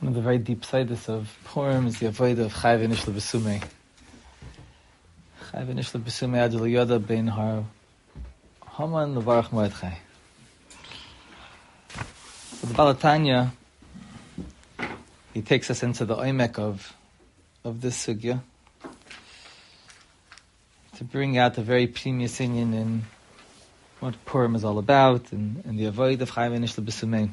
One of the very deep sides of Purim is the avodah of Chai v'nishla b'sumei. Chai v'nishla b'sumei ad yoda ben har Haman levarach Mordechai. So the Baal HaTanya, he takes us into the oimek of this sugya to bring out the very pnimius inyan in what Purim is all about and the avodah of Chai v'nishla b'sumei.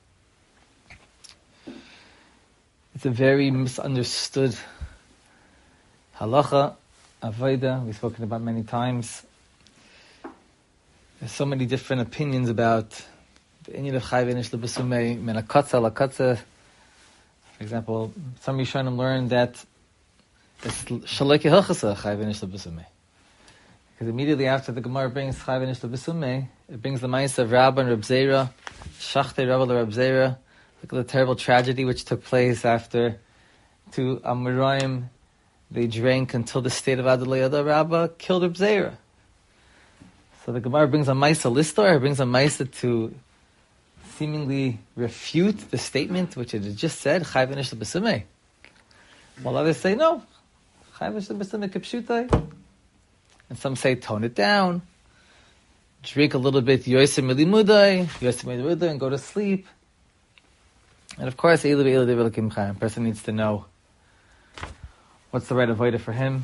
It's a very misunderstood halacha, avodah, we've spoken about many times. There's so many different opinions about the inyan of Chai v'nishla b'sumei, min hakatza lakatza. For example, some Rishonim learned that it's shalei kehilchasa Chai v'nishla b'sumei. Because immediately after the Gemara brings Chai v'nishla b'sumei, it brings the ma'aseh of Rabba and Reb Zera, Shachtei Rabba Reb Zera. Look at the terrible tragedy which took place after two Amoraim, they drank until the state of Adonai Yada Rabbah killed Reb Zera. So the Gemara brings a Maisa Listor, brings a Maisa to seemingly refute the statement which it had just said, Chai v'nishla b'sumei. While others say, no, Chai v'nishla b'sumei kipshutai. And some say, tone it down. Drink a little bit Yosem Milimudai, and go to sleep. And of course, a person needs to know what's the right avodah for him.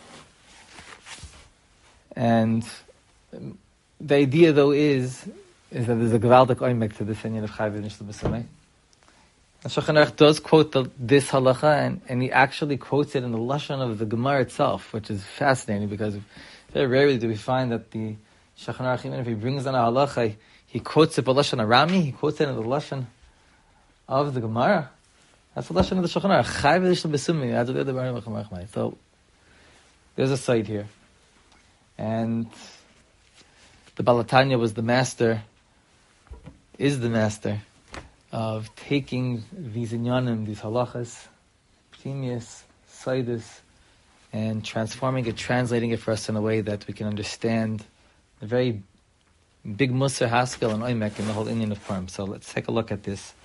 And the idea, though, is that there's a gewaltic oimek to this inyan of Chai v'nishla b'sumei. The Shulchan Aruch does quote this halacha, and he actually quotes it in the lashon of the Gemara itself, which is fascinating because very rarely do we find that the Shulchan Aruch, even if he brings on a halacha, he quotes it by lashon Arami, he quotes it in the lashon of the Gemara. That's the lesson of the Shulchan Aruch. Chai v'nishla b'sumei. So there's a side here, and the Baal HaTanya was the master, is the master of taking these inyanim, these halachas, pnimius, saidus, and transforming it, translating it for us in a way that we can understand the very big musar haskell and oimek in the whole inyan of Purim. So let's take a look at this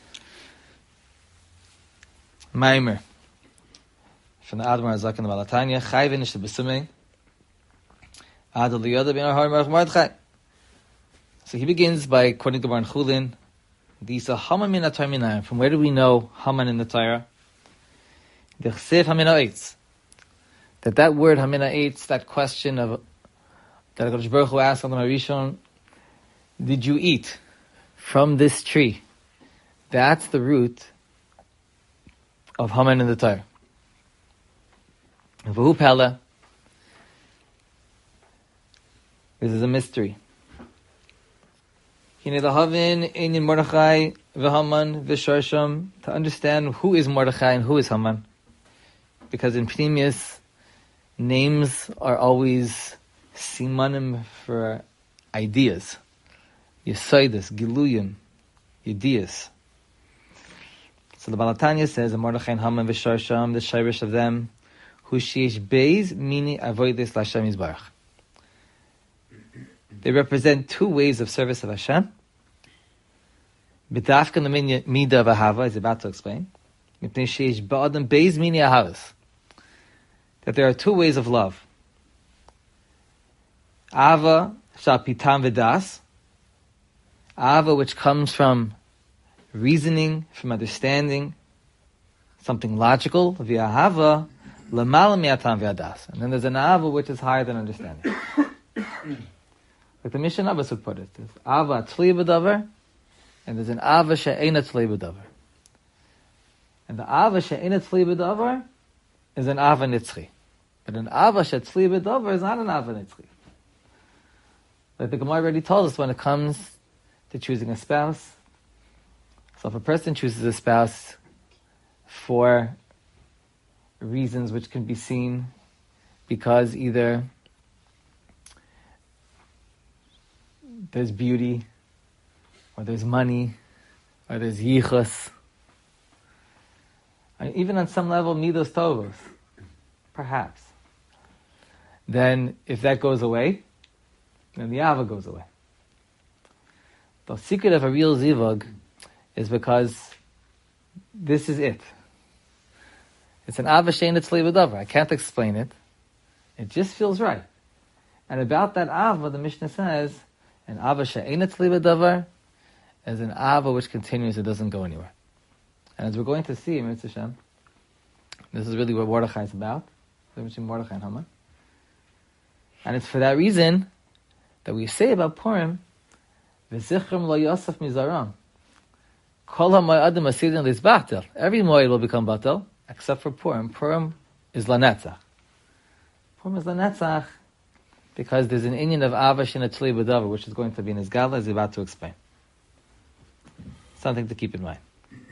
Maimer from the Admar Azak and the Baal HaTanya. Chai v'nishla b'sumei ad yoda ben har Mordechai. So he begins by quoting the Bar Chulin. These are Haman min ha-Torah. From where do we know Haman in the Torah? The Chsev Hamin ha'etz. That word Hamin ha'etz, that question of that HaKadosh Baruch Hu asked on the Rishon, did you eat from this tree? That's the root of Haman in the Torah. And V'hu Pella, this is a mystery. Hine lahavin inyan Mordechai v'Haman v'Sharsham, to understand who is Mordechai and who is Haman. Because in Pnimius, names are always simanim for ideas. Yesaidus, Giluyim, Yedias. So the Baal HaTanya says, Mordechai and Haman v'Sharsham, the shirish of them, hu sheish beis mini avodas l'Hashem Yisbarach. They represent two ways of service of Hashem. B'dafka l'midah of ahava, is about to explain. Mipnei sheish ba'adam beis mini ahavas. That there are two ways of love. Ava shal pitam v'das. Ava, which comes from reasoning, from understanding, something logical, v'ahava, l'mala mi'atam v'adas. And then there's an ava which is higher than understanding. Like the Mishnah Abbas would put it, there's ava tzli b'davar, and there's an ava she'ena tzli b'davar. And the ava she'ena tzli b'davar is an ava nitzchi. But an ava she'tzli b'davar is not an ava nitzchi. Like the Gemara already told us when it comes to choosing a spouse. So if a person chooses a spouse for reasons which can be seen because either there's beauty, or there's money, or there's yichus, and even on some level midos tovos, perhaps, then if that goes away, then the ava goes away. The secret of a real zivug is because this is it. It's an ava she'ein etzli b'davar. I can't explain it. It just feels right. And about that ava, the Mishnah says, an ava she'ein etzli b'davar is an ava which continues, it doesn't go anywhere. And as we're going to see, Mitzvah Shem, this is really what Mordechai is about. Between Mordechai and Haman. And it's for that reason that we say about Purim, V'zichrim lo yosef mizaram. Kol ha'mo'adim asidin lizbatel. Every mo'ed will become batel, except for Purim. Purim is lanetzach. Purim is lanetzach because there's an inyan of avash and a tzli b'davar, which is going to be in his gala, as he's about to explain. Something to keep in mind.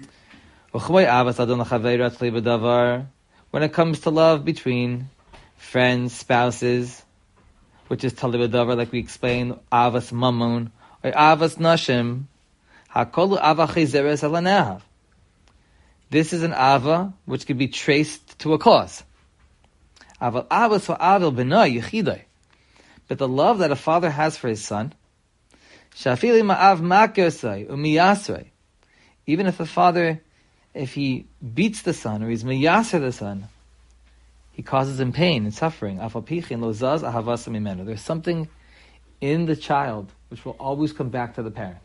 When it comes to love between friends, spouses, which is talib b'davar, like we explained, avas mamun, or avas nashim, hakolu ava chizeres alanehav. This is an ava which could be traced to a cause. Aval avas va'avil b'nai yechidai. But the love that a father has for his son, shafili ma'av makosai umiyasrei. Even if the father, if he beats the son or he's miyaser the son, he causes him pain and suffering. There's something in the child which will always come back to the parent.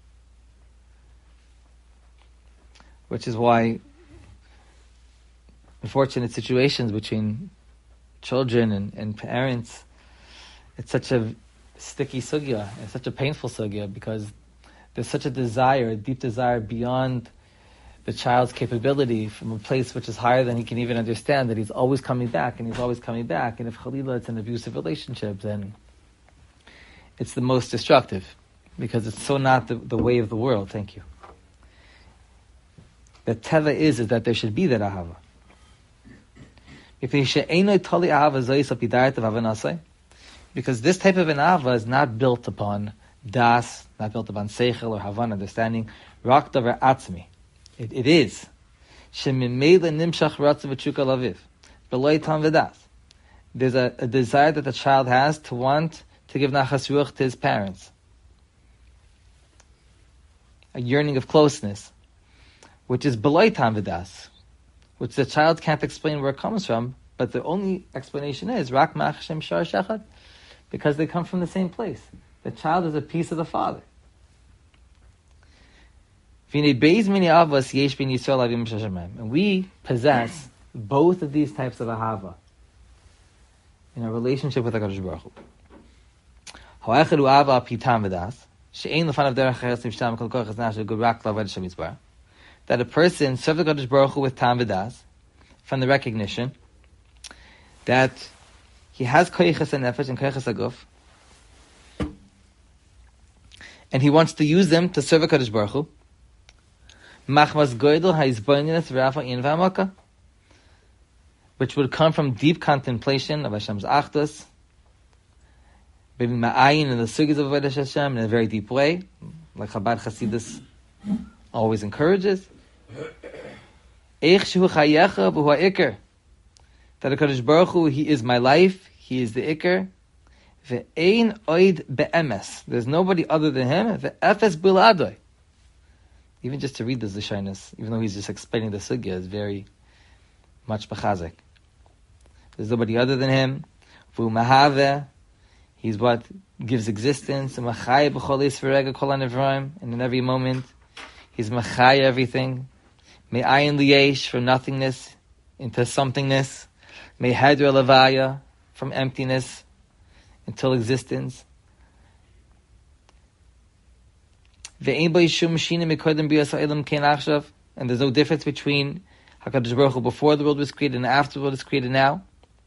Which is why unfortunate situations between children and parents, it's such a sticky sugya, it's such a painful sugya, because there's such a desire, a deep desire beyond the child's capability from a place which is higher than he can even understand, that he's always coming back, and he's always coming back. And if Khalila, it's an abusive relationship, then it's the most destructive, because it's so not the way of the world. Thank you. The teva is that there should be that ahava. Because this type of an ahava is not built upon das, not built upon seichel or havan, understanding. Rak davar atzmi. It is. There's a desire that the child has to want to give nachas ruach to his parents. A yearning of closeness, which is beloy tam v'das, which the child can't explain where it comes from, but the only explanation is rak ma'achshem shar shechad, because they come from the same place. The child is a piece of the father. And we possess both of these types of ahava in our relationship with HaKadosh Baruch Hu. That a person serves the HaKadosh Baruch Hu with tam v'das, from the recognition that he has koyches and nefesh and koyches aguf, and he wants to use them to serve HaKadosh Baruch Hu. Which would come from deep contemplation of Hashem's achdus, maybe ma'ayin in the sugis of Avodas Hashem in a very deep way, like Chabad Chasidus always encourages. That HaKadosh Baruch Hu, He is my life, He is the Iker. Ve'ein oid be'emes. There's nobody other than Him. Ve'efes biladoi. Even just to read the Zishainus, even though he's just explaining the sugya, is very much b'chazek. There's nobody other than him. V'u mahave, he's what gives existence. Machai b'chol yisverega kol hanevraim, and in every moment, he's machai everything. Me'ayin liyesh, from nothingness into somethingness. Me'hedra levaya, from emptiness until existence. And there's no difference between HaKadosh Baruch Hu before the world was created and after the world is created now.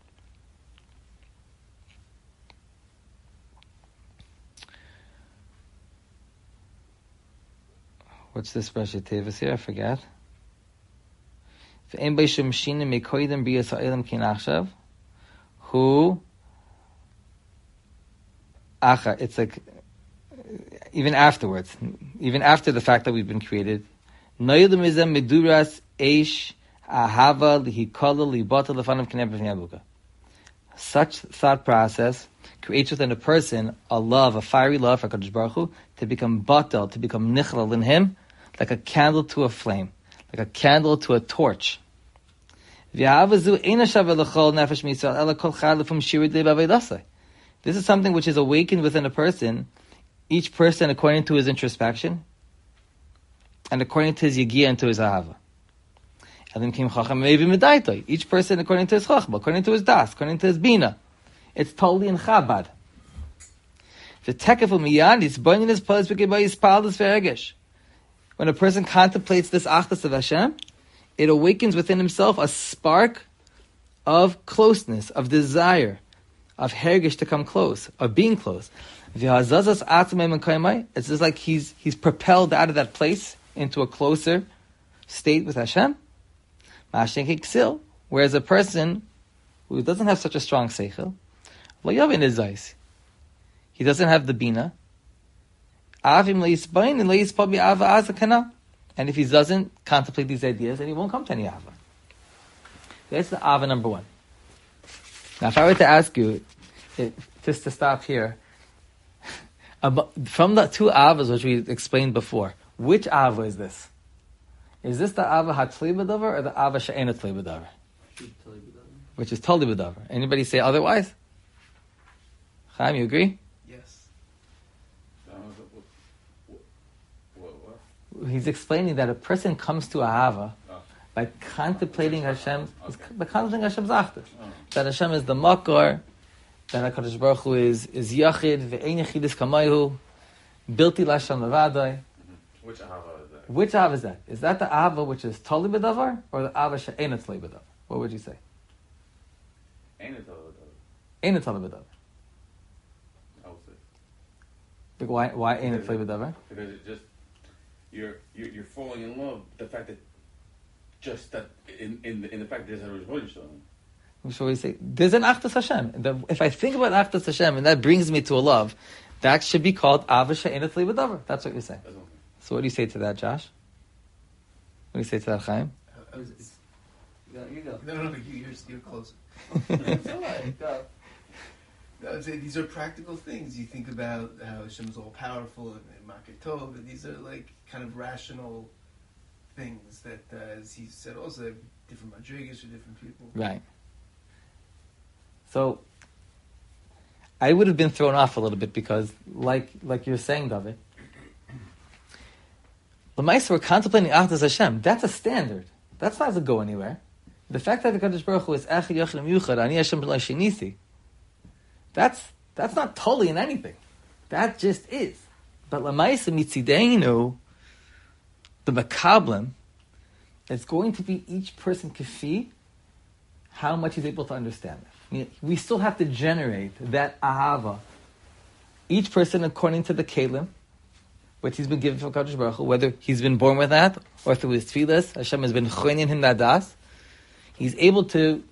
What's this Rashi Tevis here? I forgot. Who? It's like even afterwards, even after the fact that we've been created, such thought process creates within a person a love, a fiery love for HaKadosh Baruch Hu, to become batal, to become nichlal in Him, like a candle to a flame, like a candle to a torch. This is something which is awakened within a person, each person according to his introspection, and according to his yagia and to his ahava. Each person according to his chachma, according to his das, according to his bina. It's totally in Chabad. When a person contemplates this achdus of Hashem, it awakens within himself a spark of closeness, of desire, of hergish to come close, of being close. It's just like he's propelled out of that place into a closer state with Hashem. Whereas a person who doesn't have such a strong seichel, he doesn't have the bina. And if he doesn't contemplate these ideas, then he won't come to any ava. That's the ava number one. Now, if I were to ask you, just to stop here, from the two avas which we explained before, which ava is this? Is this the ava hatzli b'davar or the ava she'ena tzli b'davar? Which is totally b'davar. Anybody say otherwise? Chaim, you agree? Yes. He's explaining that a person comes to ahava by contemplating Hashem, by contemplating Hashem's achdus. That Hashem is the makor, that HaKadosh Baruch Hu is yachid, ve'ein yachidis kamayhu, bilti l'Hashem levadai. Which ahava is that? Which ahava is that? Is that the ahava which is totally b'davar, or the ahava she'ena tzli b'davar? What would you say? Ain't it totally Ain't it totally b'davar? I would say. Why ain't it tzli b'davar? Because it just you're falling in love. The fact that just that in the fact that there's a response. So we say there's an achdus Hashem. If I think about achdus Hashem and that brings me to a love, that should be called ava she'ena tzli b'davar. That's what you're saying. So what do you say to that, Josh? What do you say to that, Chaim? You go. No, you're closer. It's all right, go. No, these are practical things. You think about how Hashem is all powerful and Makir Tov, and these are like kind of rational things that, as he said, also have different madrigas for different people. Right. So I would have been thrown off a little bit because, like you're saying, David, L'maisa, we're contemplating Achdus Hashem. That's a standard. That's not to go anywhere. The fact that the Kadosh Baruch Hu is Echad Yochid Yuchad, Ani Hashem B'lai Shinisi, that's not totally in anything. That just is. But L'maisa Mitzideinu, the Makablim, it's going to be each person kafi, how much he's able to understand it. I mean, we still have to generate that ahava. Each person according to the kelim, which he's been given from Kadosh Baruch Hu, whether he's been born with that or through his tefillas, Hashem has been choinin him that das. He's able to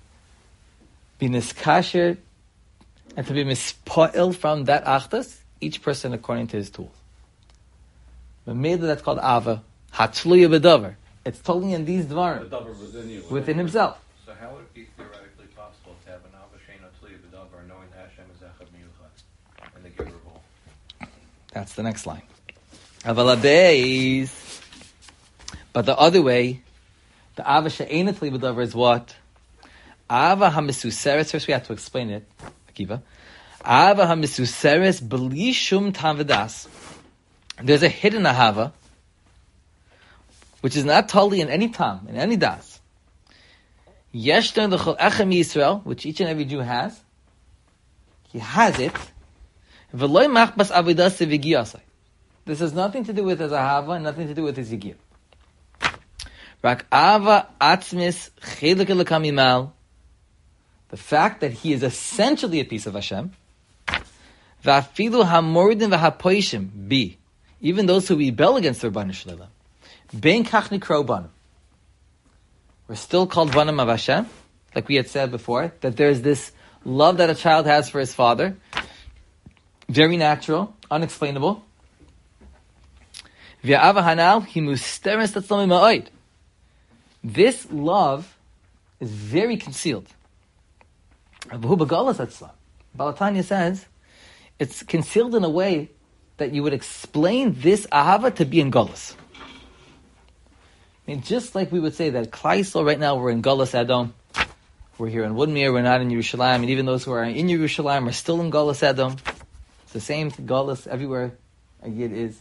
be niskasher and to be mispoil from that achdus, each person according to his tools. But maybe that's called ava hatzluya b'davar. It's totally in these dvarim within himself. So how would it be theoretically possible to have an ava she'ena tzli b'davar knowing that Hashem is echad miyuchad and the giver of all? That's the next line. Aval habeis. But the other way, the ava she'ena tzli b'davar is what? Ava hamisuseres. First we have to explain it. Akiva. Ava hamisuseres b'li shum tam v'das. There's a hidden ahava, which is not totally in any tam, in any das. Yeshter l'chol echem Yisrael, which each and every Jew has. He has it. V'loi machbas avodas v'giyasai. This has nothing to do with his ahava, and nothing to do with his yigiyah. Rak ava atzmis chelik elokam imal. The fact that he is essentially a piece of Hashem. V'afilu hamordim v'hapoishim bi. Even those who rebel against the Rebbeinu Shalom. Ben kach nikro banim. We're still called banim of Hashem, like we had said before, that there's this love that a child has for his father. Very natural, unexplainable. V'ya'ava hanal hi musteres tatzlami ma'od. This love is very concealed. V'hu b'galas tatzlam. Balatanya says, it's concealed in a way that you would explain this ahava to be in galus. mean, just like we would say that Klal Yisrael right now we're in Galus Edom, we're here in Woodmere, we're not in Yerushalayim, and even those who are in Yerushalayim are still in Galus Edom. It's the same Galus everywhere a Yid is.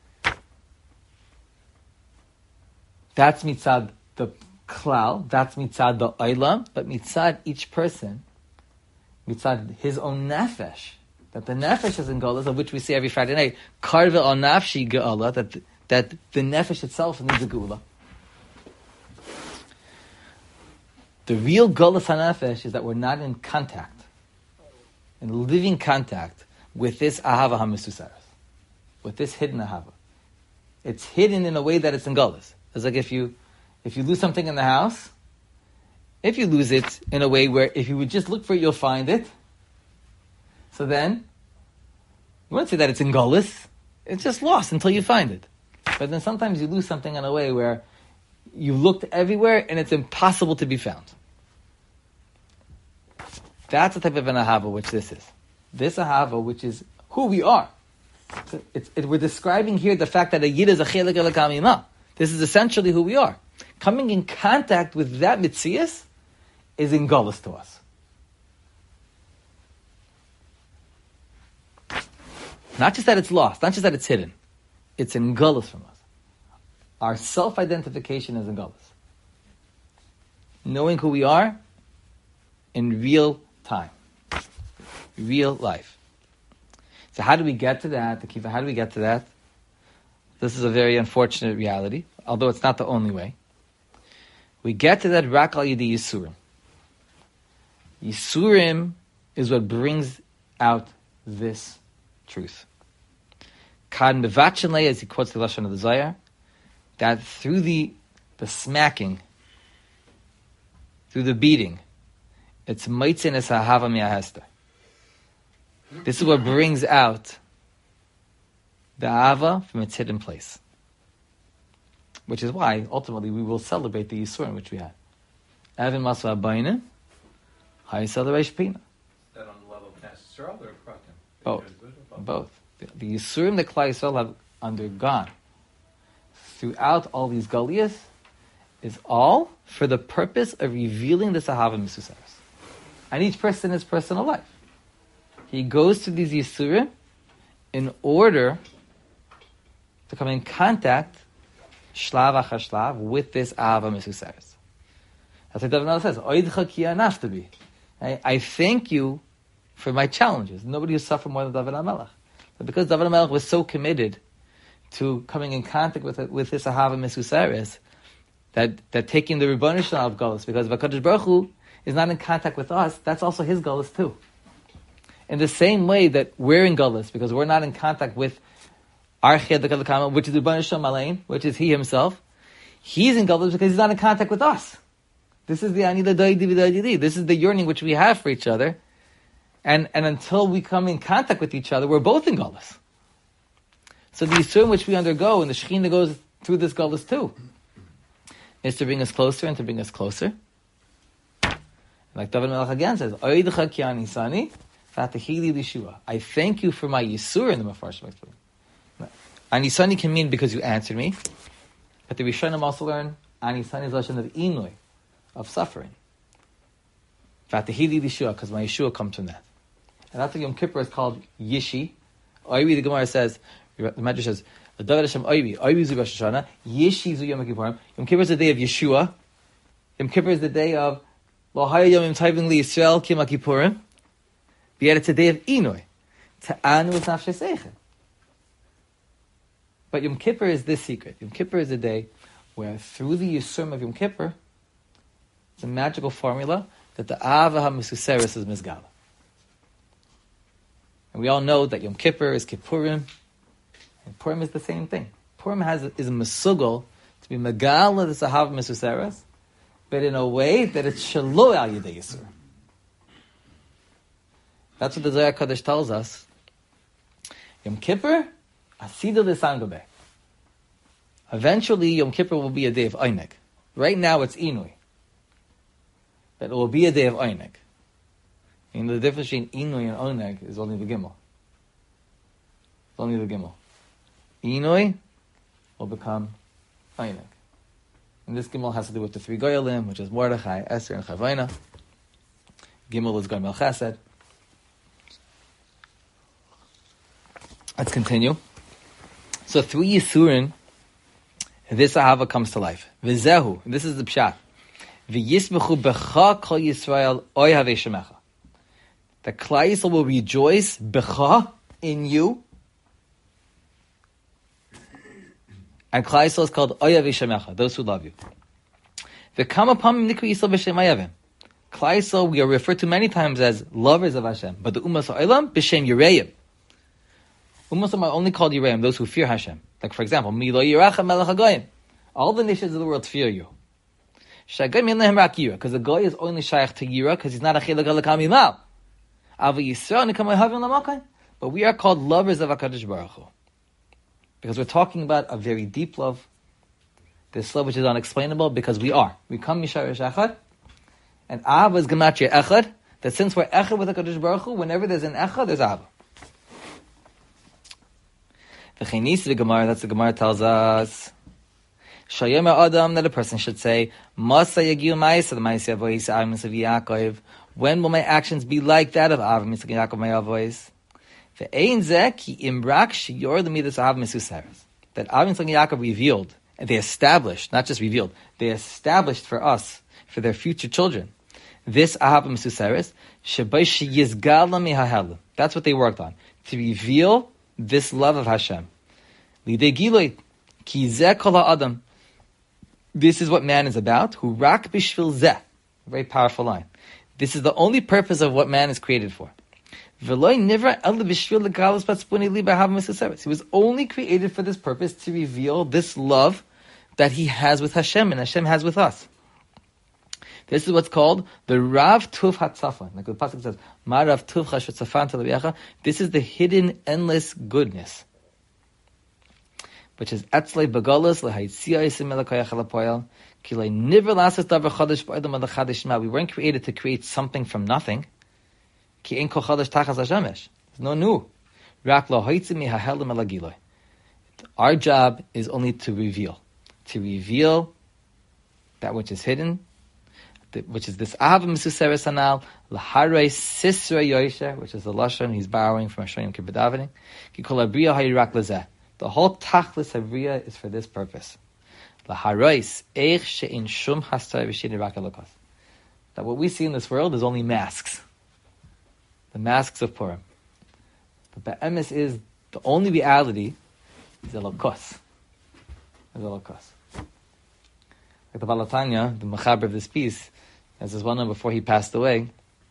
That's mitzad the klal, that's mitzad the olam, but mitzad each person, mitzad his own nefesh, that the nefesh is in Galus, of which we say every Friday night, karve al nafshi ge'ala, that the nefesh itself needs a geula. The real Galus HaNefesh is that we're not in contact, in living contact with this Ahava HaMesusaris, with this hidden Ahava. It's hidden in a way that it's in Galus. It's like if you lose something in the house, if you lose it in a way where if you would just look for it, you'll find it. So then, you won't say that it's in Galus. It's just lost until you find it. But then sometimes you lose something in a way where you looked everywhere and it's impossible to be found. That's the type of an ahava which this is. This ahava, which is who we are. We're describing here the fact that a yid is a chelik elokam imah. This is essentially who we are. Coming in contact with that mitzias is in galus to us. Not just that it's lost, not just that it's hidden. It's in galus from us. Our self-identification is in galus. Knowing who we are in real time. Real life. So how do we get to that? How do we get to that? This is a very unfortunate reality, although it's not the only way. We get to that rak al yedi Yisurim. Yisurim is what brings out this truth. Kan bevachin le, as he quotes the Lashon of the Zohar, that through the smacking, through the beating, it's meitzin es hahava mi'ahester. This is what brings out the ahava from its hidden place. Which is why, ultimately, we will celebrate the Yisurim which we had. Evin masu habayna, hayisel reish pina. Is that on the level of Knesset Yisrael or Pratim? Both. The Yisurim that Klal Yisrael have undergone throughout all these galiyas is all for the purpose of revealing this ahava misusaris. And each person in his personal life. He goes to these Yisurim in order to come in contact, shlav achar shlav, with this ahava misusaris. That's what David Melech says, Oidcha ki anaftabi. I thank you for my challenges. Nobody has suffered more than David HaMelech. But because David HaMelech was so committed to coming in contact with this ahava misusaris, that taking the Rebbeinu Shalom of Galus, because HaKadosh Baruch Hu is not in contact with us, that's also his Galus too. In the same way that we're in Galus, because we're not in contact with our Ched HaKadosh, which is the Rebbeinu Shalom Alein, which is he himself, he's in Galus because he's not in contact with us. This is the Anila Doidi V'Doidi. This is the yearning which we have for each other. And until we come in contact with each other, we're both in Galus. So the Yisurim which we undergo, and the Shekhinah goes through this Galus too, is to bring us closer and to bring us closer. Like David Melech again says, Oidcha ki anisani, v'atachili lishua. I thank you for my Yisur in the Mefarshim explain. Anisani can mean because you answered me, but the Rishonim also learn Anisani is lashon of inui, of suffering. V'atachili lishua, because my Yeshua comes from that. And that's why Yom Kippur is called Yishi. Oivi, the Gemara says, the Medrash says, David Hashem Oivi, Oivi zu Rosh Hashanah, Yishi zu Yom Kippurim. Yom Kippur is the day of Yeshua. Yom Kippur is the day of Lo haya yomim tovim li Yisrael ki Kippurim. Yet it's a day of Inui. Ta'anu es nafshei seichen. But Yom Kippur is this secret. Yom Kippur is a day where through the Yisurim of Yom Kippur, it's a magical formula that the Ahava HaMesusaris is Mizgala. And we all know that Yom Kippur is Kippurim, and Purim is the same thing. Purim is a Mesugol to be Megala this Ahava Mesusaris, but in a way that it's Shelo Al Yedei Yisur. That's what the Zohar Kodesh tells us. Yom Kippur, Asidu L'Sangabe. Eventually, Yom Kippur will be a day of Einik. Right now, it's Inui. But it will be a day of Einik. And the difference between Inui and Oneg is only the Gimel. It's only the Gimel. Inui will become Einik. And this Gimel has to do with the three Goyalim, which is Mordechai, Esther, and Chavayna. Gimel is Goyim Chesed. Let's continue. So through Yisurin, this Ahava comes to life. V'zehu, this is the Pshat. V'yismechu becha kol Yisrael oy havei shemecha. The Klal Yisrael will rejoice becha, in you. And Klal Yisrael is called oy havei shemecha, those who love you. V'kama pamim nikru Yisrael b'shem hayavim. Klal Yisrael we are referred to many times as lovers of Hashem, but the Umas Ha'olam b'shem Yireim. Umas are only called Yireim, those who fear Hashem. Like for example, Milo Yirachem Melech HaGoyim. All the nations of the world fear you. Shagayim Yinlehem Rak Yira, because the Goy is only shaykh to Yira, because he's not a Chilek Alakam Yimal. Ava Yisrael Nikam Havim Lamakai. But we are called lovers of HaKadosh Baruch Hu. Because we're talking about a very deep love. This love which is unexplainable, because we are. We come Yisharish Echad. And Ava is Gematria Echad, that since we're Echad with HaKadosh Baruch Hu, whenever there's an Echad, there's Ava. The Gemara, that's the Gemara tells us, Shayema Adam, that a person should say, Masa Yagiu Ma'isa, the Ma'isa Avois, Avim of Yaakov. When will my actions be like that of Avim of Yaakov, my Avois? Ve'ein zeh ki imrak shiyor l'midas Avim Mesuseres. That Avim of Yaakov revealed, and they established, not just revealed, they established for us, for their future children, this Avim Mesuseres, Shabai Sheyizgal Mihahelim. That's what they worked on, to reveal this love of Hashem. Lidei Giloi, ki zeh kol ha'adam. This is what man is about. Hu rak bishvil zeh. Very powerful line. This is the only purpose of what man is created for. V'loi nivra ela bishvil legalos batzpuni li b'ahav mesuseres. He was only created for this purpose, to reveal this love that he has with Hashem and Hashem has with us. This is what's called the Rav Tuv HaTzafon. Like the pasuk says, Ma Rav Tuv HaShatzafan Talaviyacha. This is the hidden, endless goodness, which is Etzlei Begalus LeHaitzia Yisim Melakayach Alapoyal Kilei Niver Lasas Davar Chadash Ba'adam Alachadash Ma. We weren't created to create something from nothing. Ki Ein Kol Chadash Tachas HaShemesh. There's no new. Rak LaHaitzim Mihahelim Elagiloi. Our job is only to reveal that which is hidden, which is this Ahava Mesuseres Hanal, Laharei Sisra Yoisher, which is the Lashon he's borrowing from Hashem Kibbutz Davening. Ki Kol Abriya Hayirak Lezeh. The whole Tachlis Abriya is for this purpose. Laharais Eich She'in Shum Hastay V'Shini Rak Elokas. That what we see in this world is only masks. The masks of Purim. But the emes is the only reality is Elokas. Is Elokas. Like the Balatanya, the Mechaber of this piece, as this one man before he passed away,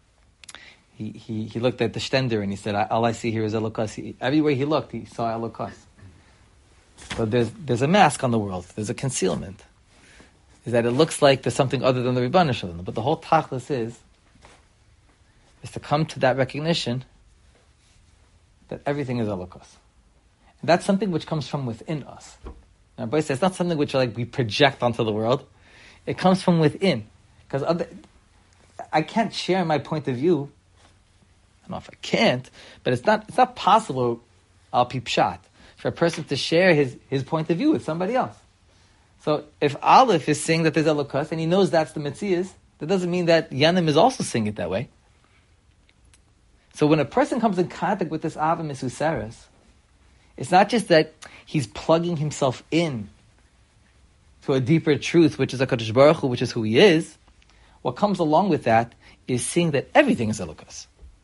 he looked at the Stender and he said, all I see here is Elokas. Everywhere he looked, he saw Elokas. But there's a mask on the world. There's a concealment. Is that it looks like there's something other than the Rebbeinu Shalom. But the whole tachlis is to come to that recognition that everything is Elokas. And that's something which comes from within us. Now, Rabbi says it's not something which we project onto the world. It comes from within. Because I can't share my point of view. I don't know if I can't, but it's not possible al pi pshat for a person to share his point of view with somebody else. So if Aleph is saying that there's Elokus and he knows that's the Metzias, that doesn't mean that Yanim is also saying it that way. So when a person comes in contact with this Ava Mesuseres, it's not just that he's plugging himself in to a deeper truth, which is HaKadosh Baruch Hu, which is who he is. What comes along with that is seeing that everything is Elokus.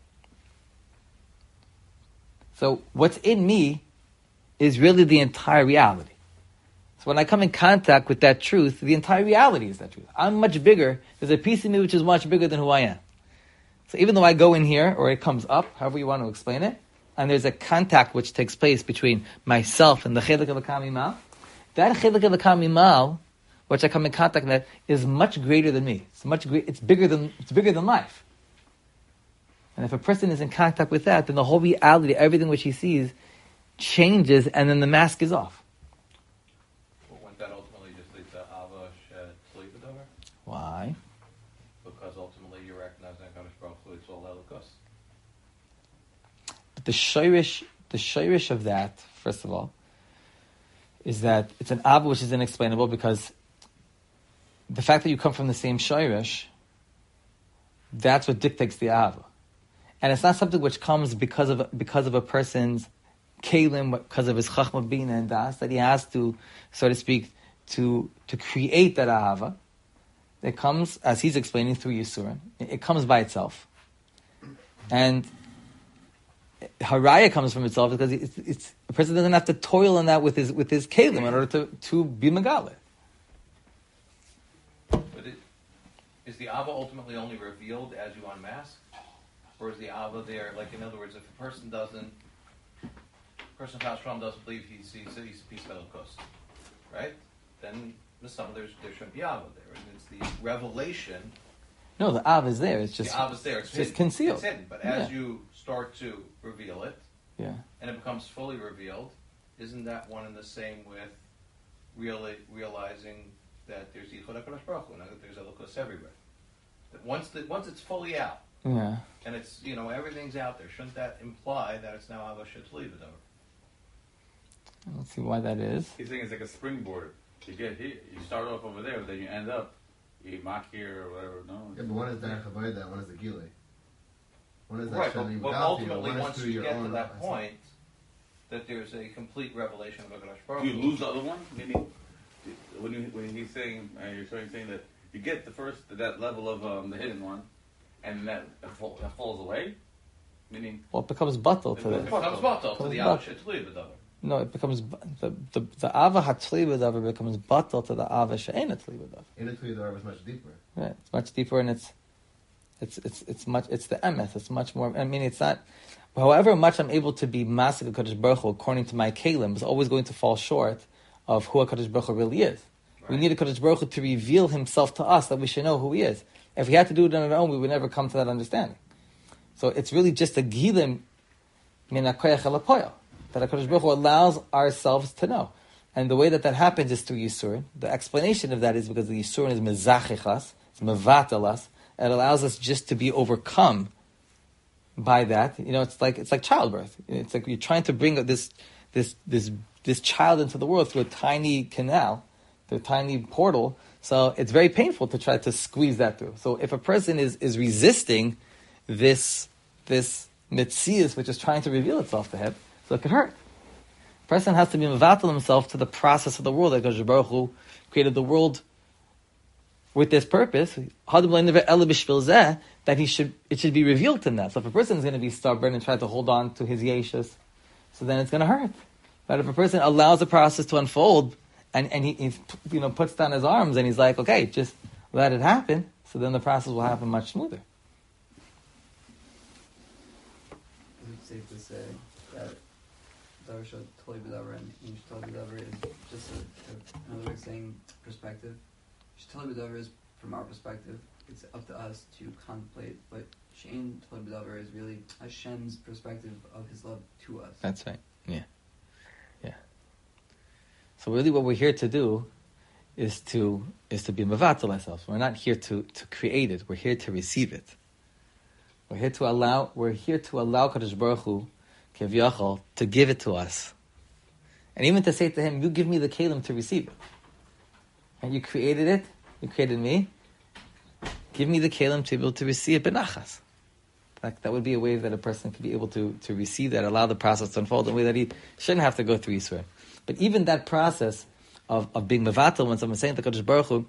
So what's in me is really the entire reality. So when I come in contact with that truth, the entire reality is that truth. I'm much bigger. There's a piece of me which is much bigger than who I am. So even though I go in here, or it comes up, however you want to explain it, and there's a contact which takes place between myself and the Chelik of the Kamimal, that Chelik of the Kamimal, which I come in contact with, is much greater than me. It's bigger than life. And if a person is in contact with that, then the whole reality, everything which he sees, changes, and then the mask is off. Well, wouldn't that ultimately just lead to Ava She'etzli B'Dover? Why? Because ultimately you're recognizing HaKadosh Baruch Hu, it's all Elokus. The shayrish of that, first of all, is that it's an Ava which is inexplainable, because the fact that you come from the same shayrish, that's what dictates the ahava. And it's not something which comes because of a person's kelim, because of his chachma bina and das, that he has to, so to speak, to create that ahava. It comes, as he's explaining, through Yisurin. It comes by itself. And haraya comes from itself because it's a person doesn't have to toil in that with his kelim in order to be megale. But is the Ava ultimately only revealed as you unmask? Or is the Ava there, like in other words, if a person doesn't believe he sees a piece of Elikos, right? Then there shouldn't be Ava there. And it's the revelation. No, the Av is there. It's just the Av is there. It's just hidden. concealed. It's hidden. But as you start to reveal it, and it becomes fully revealed, isn't that one and the same with realizing that there's Yichud HaKadosh Baruch Hu, that there's Elikos everywhere? That once it's fully out, and it's everything's out there, shouldn't that imply that it's now Ava Shetli V'Davar? Let's see why that is. He's saying it's like a springboard. You get here, you start off over there, but then you end up, you mock here or whatever. No. Yeah, but one is Derech Avodah, one is the Gilei. One is Right, that but ultimately, once you get to that point, that there's a complete revelation of HaKadosh Baruch Do Hu. you lose the other one? Meaning, when he's saying, you're saying that you get that level of the hidden one, and that falls away? Meaning, Well, it becomes batal to It the. becomes batal to the Ava Shetli V'Davar. No, it becomes the Ava Hatli B'Davar becomes batal to the Ava She'ena Tli B'Davar. In the Tli was much deeper. Right, it's much deeper, and it's the emes. It's much more. I mean, it's not. However much I'm able to be massive Kadosh Baruch Hu according to my kelim, is always going to fall short of who a Kadosh Baruch Hu really is. Right. We need a Kadosh Baruch Hu to reveal Himself to us, that we should know who He is. If we had to do it on our own, we would never come to that understanding. So it's really just a gilim min hakoyach el hapoyel, that a Kadosh Baruch Hu allows ourselves to know. And the way that happens is through Yisurin. The explanation of that is because the Yisurin is mezachichas, it's mevatelas. It allows us just to be overcome by that. It's like childbirth. It's like you're trying to bring this child into the world through a tiny canal, through a tiny portal. So it's very painful to try to squeeze that through. So if a person is resisting this metzius, which is trying to reveal itself to him, so it could hurt. A person has to be mevatel himself to the process of the world. Like Kadosh Baruch Hu created the world with this purpose, that it should be revealed to him that. So if a person is going to be stubborn and try to hold on to his yeshus, so then it's going to hurt. But if a person allows the process to unfold, and he puts down his arms and he's like, okay, just let it happen, so then the process will happen much smoother. Is it safe to say that Darsha Toli B'Davar and Ish Toli B'Davar is just another way of saying perspective? Toli B'Davar is, from our perspective, it's up to us to contemplate, but Shein Toli B'Davar is really Hashem's perspective of His love to us. That's right. Yeah. So really, what we're here to do is to be mevatel ourselves. We're not here to create it. We're here to receive it. We're here to allow Kadosh Baruch Hu, Kevyachol, to give it to us, and even to say to Him, "You give me the kelim to receive it." And you created it. You created me. Give me the kelim to be able to receive it benachas. That would be a way that a person could be able to receive that, allow the process to unfold in a way that he shouldn't have to go through Yisrael. But even that process of being mevatel, when someone's saying to Kadosh Baruch Hu,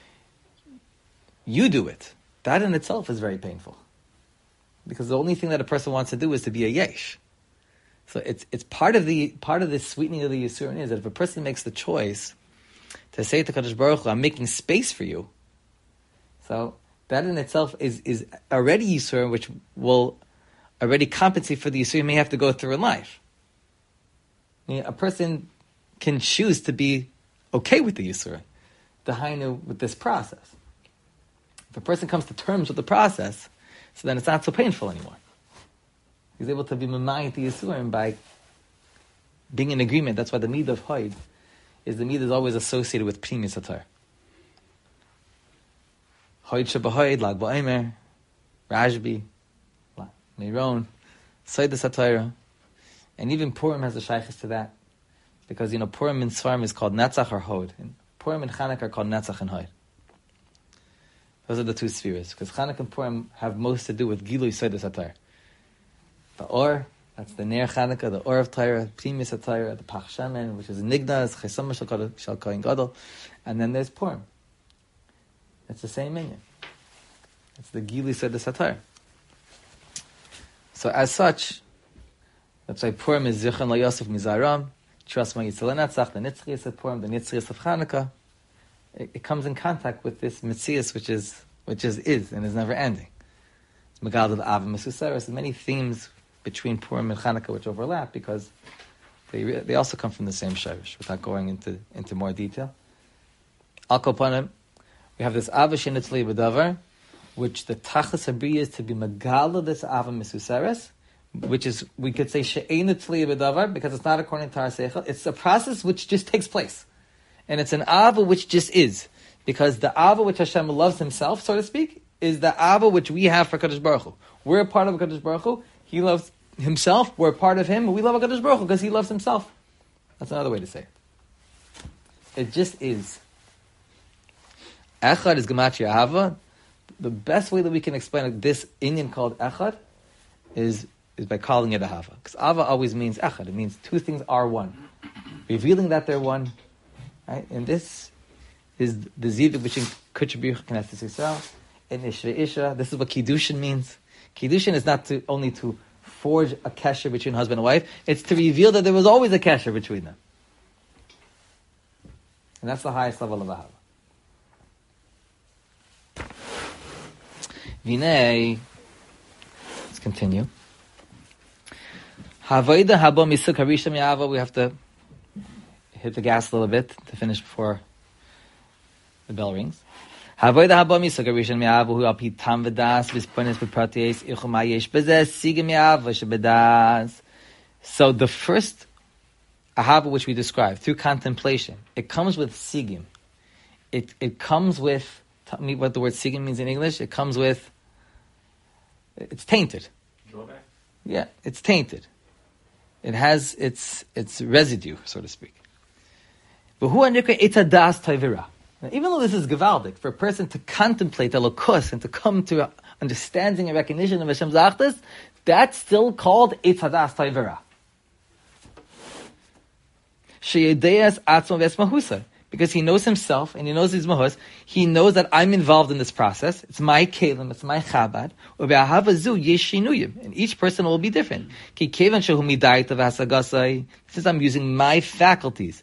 you do it. That in itself is very painful. Because the only thing that a person wants to do is to be a yesh. So it's part of the sweetening of the Yisurin is that if a person makes the choice to say to Kadosh Baruch Hu, I'm making space for you, so that in itself is already Yisurin, which will already compensate for the Yisurin you may have to go through in life. A person can choose to be okay with the Yisurin, the Hainu, with this process. If a person comes to terms with the process, so then it's not so painful anymore. He's able to be Mamayit the Yisurin by being in agreement. That's why the Mid of Hoid is always associated with Pnimis HaTorah. Hoid Shabahoid, Lag Ba'omer, Rashbi, Miron, Seidas HaTorah, and even Purim has a shaykhis to that. Because, Purim in Svarim is called Netzach or Hod. And Purim and Chanukah are called Netzach and Hod. Those are the two spheres. Because Chanukah and Purim have most to do with Gilui Seidas HaTorah. The Or, that's the Ner Chanukah, the Or of Torah, Primis HaTorah, the Pach Shemen, which is Nignas, Chesama Shal Kohen Gadol, and then there's Purim. It's the same minion. It's the Gilui Seidas HaTorah. So as such, that's why Purim is Zichron Lo Yosef Mizaram, Trust My Yitzhak Netzach, the Nitzchias of Purim, the Nitzchias of Chanukah. It comes in contact with this Metzias, which is and is never ending. It's Megal of Av Mesuseres. There's many themes between Purim and Chanukah which overlap because they also come from the same Shirish, without going into more detail. Al Kopanim, we have this Av Shenitzli B'Davar, which the Tachlis Habriya is to be Megal of this Av Mesuseres, which is, we could say, She'enit Tzli B'Davar, because it's not according to our Seichel. It's a process which just takes place. And it's an Ava which just is. Because the Ava which Hashem loves himself, so to speak, is the Ava which we have for Kadosh Baruch Hu. We're a part of Kadosh Baruch Hu. He loves himself. We're a part of him. We love Kadosh Baruch Hu because he loves himself. That's another way to say it. It just is. Echad is Gematria Ava. The best way that we can explain this Indian called Echad is by calling it a Hava. Because Ava always means Echad. It means two things are one. Revealing that they're one. Right? And this is the Zivik between Kutchabiruch and Knesset Yisrael and Ishva Isha. This is what Kiddushin means. Kiddushin is not only to forge a kesher between husband and wife, it's to reveal that there was always a kesher between them. And that's the highest level of Ahava. Vinay, let's continue. Havoida haba misuk harisham ya'ava. We have to hit the gas a little bit to finish before the bell rings. Havoida haba misuk harisham ya'ava hu api tam v'das v'sponis v'praties ichuma yesh bezeh sigim ya'ava shebedas. So the first ahava which we described through contemplation, it comes with sigim. It comes with, tell me what the word sigim means in English. It comes with, it's tainted. Drawback? Yeah, it's tainted. It has its residue, so to speak. Now, even though this is gevaldik, for a person to contemplate Elokus and to come to understanding and recognition of Hashem's Achdus, that's still called Etzadas Taivira. Sheyedeas Atzma Vesmahusa. Because he knows himself and he knows his mahus, he knows that I'm involved in this process. It's my kelim, it's my chabad. And each person will be different. Since I'm using my faculties,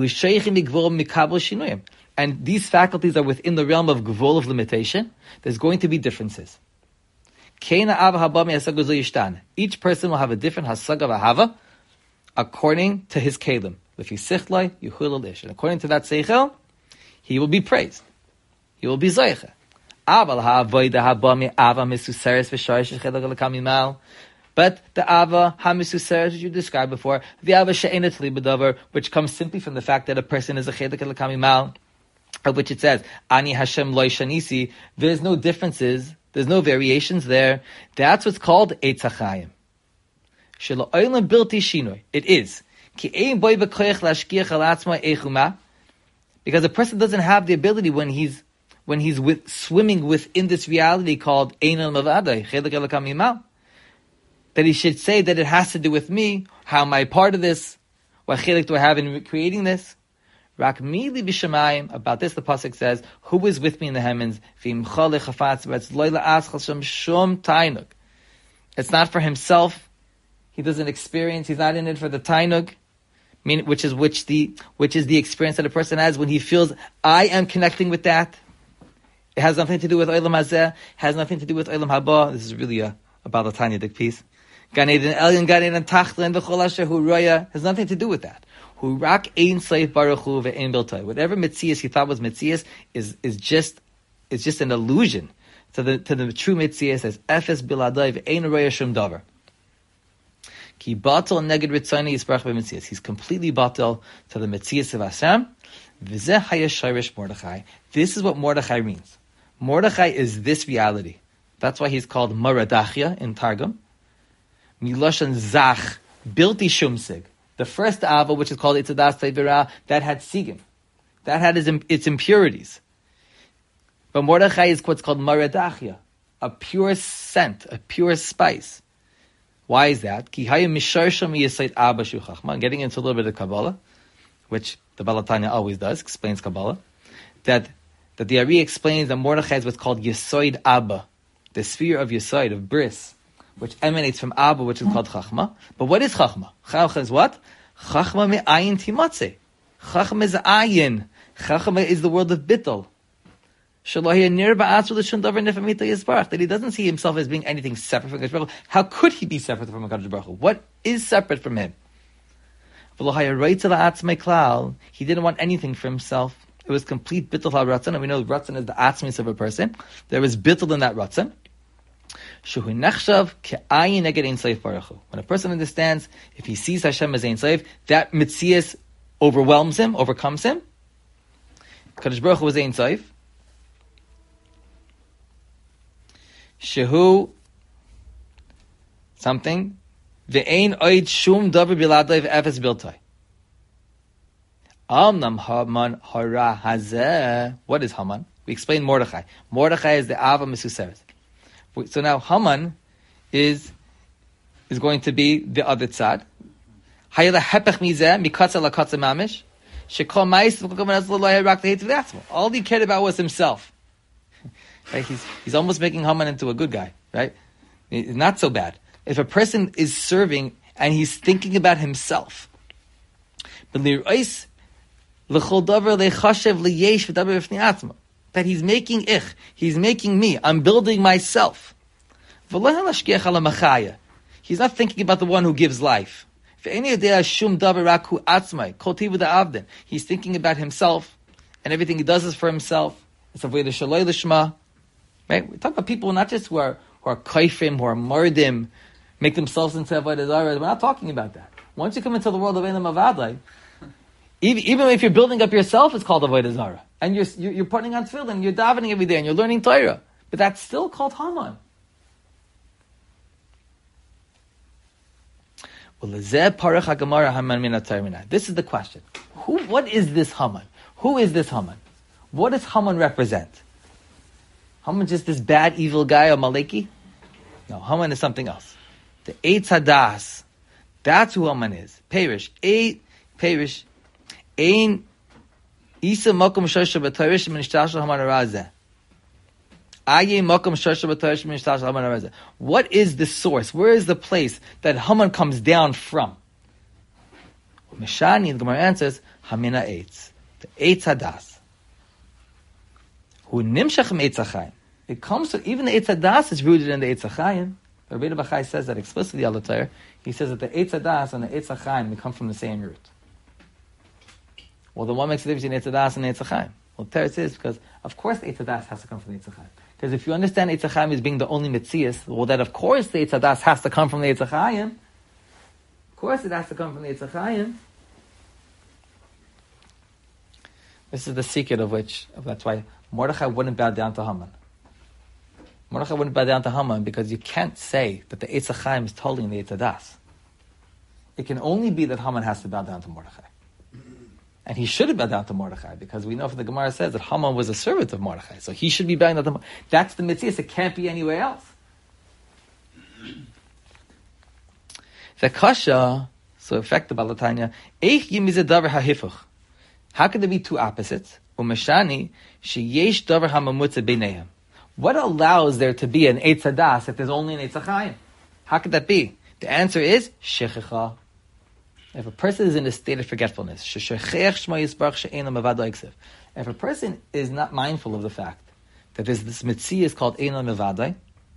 and these faculties are within the realm of gvul of limitation, there's going to be differences. Each person will have a different hasag of ahava according to his kelim. And according to that seichel, he will be praised. He will be zoiche. But the ava hamisuseres, which you described before, the ava she'enat li b'davar, which comes simply from the fact that a person is a chedek elakamimal, of which it says, Ani Hashem loy shanisi, there's no differences, there's no variations there. That's what's called Eitz HaChaim. Shelo oilam bilti shinoi. It is. Because a person doesn't have the ability when he's swimming within this reality called Einal Mavadai, that he should say that it has to do with me. How am I part of this? What chilek do I have in creating this? Rak mili b'shamayim. About this, the pasuk says, "Who is with me in the heavens?" It's not for himself. He doesn't experience. He's not in it for the tainug. Which is the experience that a person has when he feels, I am connecting with that. It has nothing to do with Olam Hazeh, has nothing to do with Olam Haba. This is really a Baal Tanya-dik piece. Gan Eden Elyon, Gan Eden Tachlan, V'chol Asher Hu Roya, has nothing to do with that. Hu Rak Ein Seif Baruch Hu Ve'ein Biltai. Whatever Metzias he thought was Metzias is just an illusion to the true Metzias as Efes Biladai Ve'ein Roya Shum Davar. He's completely batal to the Metzias of Hashem. This is what Mordechai means. Mordechai is this reality. That's why he's called Moradachia in Targum. Miloshan Zach, Bilti Shumsig. The first Ava, which is called Itzadas Teivira, that had Sigim. That had its impurities. But Mordechai is what's called maradachia, a pure scent, a pure spice. Why is that? Ki hayim misharsham yisayt abba shu chachma. Getting into a little bit of Kabbalah, which the Baal HaTanya always does, explains Kabbalah, that the Ari explains that Mordechai is what's called Yesoid Abba, the sphere of Yesoid, of bris, which emanates from Abba, which is called Chachma. But what is Chachma? Chachma is what? Chachma me'ayin timatze. Chachma is ayin. Chachma is the world of bittul. That he doesn't see himself as being anything separate from Kadosh Baruch Hu. How could he be separate from Kadosh Baruch Hu? What is separate from him? He didn't want anything for himself. It was complete bittul ha-ratzon, and we know ratzon is the atzmis of a person. There was bittul in that ratzon. When a person understands, if he sees Hashem as Ein Sof, that mitzias overwhelms him, overcomes him. Kadosh Baruch Hu was Ein Sof. Shehu something ve'ein oid shum davar biladai ve'efes biltai. Amnam Haman hara hazeh. What is Haman? We explained Mordechai. Mordechai is the Ava Mesuseret. So now Haman is going to be the other tzad. Hayla hepech mizeh mikatza lakatza mamish. Shekol ma'is v'kol lo rak tehit v'atzmo. All he cared about was himself. Right? He's almost making Haman into a good guy, right? It's not so bad. If a person is serving and he's thinking about himself, but that he's making he's making me, I'm building myself. He's not thinking about the one who gives life. He's thinking about himself, and everything he does is for himself. It's avodah shaloi lishma. Right? We talk about people not just who are kaifim, who are mardim, make themselves into avodah zarah. We're not talking about that. Once you come into the world of Einam Avadai, even if you're building up yourself, it's called avodah zarah, and you're putting on tefillin, you're davening every day, and you're learning Torah, but that's still called Haman. This is the question. What is this Haman? Who is this Haman? What does Haman represent? Haman just this bad, evil guy, a Maleki? No, Haman is something else. The Eitz Hadas. That's who Haman is. Perish. Perish. Ein Isa Mokum Shosha B'Torish Ministashal Haman Arazeh. Aye Mokum Shosha B'Torish Ministashal Haman Arazeh. What is the source? Where is the place that Haman comes down from? Mishani, the Gemara answers, Hamina Eitz. The Eitz Hadas. It comes to, even the Eitz Hadas is rooted in the Eitz HaChaim. Rabbi Bachai says that explicitly all the time. He says that the Eitz Hadas and the Eitz HaChaim, they come from the same root. Well, then what makes the difference between Eitz Hadas and Eitz HaChaim? Well, the Teretz is because, of course, the Eitz Hadas has to come from the Eitz HaChaim. Because if you understand Eitz HaChaim as being the only Metzias, well, then of course the Eitz Hadas has to come from the Eitz HaChaim. Of course it has to come from the Eitz HaChaim. This is the secret that's why Mordechai wouldn't bow down to Haman. Mordechai wouldn't bow down to Haman because you can't say that the Eitz HaChaim is totally in the Eitz Hadas. It can only be that Haman has to bow down to Mordechai. And he should have bowed down to Mordechai because we know from the Gemara says that Haman was a servant of Mordechai. So he should be bowing down to Mordechai. That's the mitzvah. It can't be anywhere else. The kasha, so effective Baal HaTanya, eich yimizeh davar hahifuch. How can there be two opposites? Umeshani sheyesh davar hamamutze b'neihem. What allows there to be an Eitz Hadas if there's only an Eitz HaChaim? How could that be? The answer is shechicha. If a person is in a state of forgetfulness, if a person is not mindful of the fact that there's this mitzvah is called Einam Mevadai,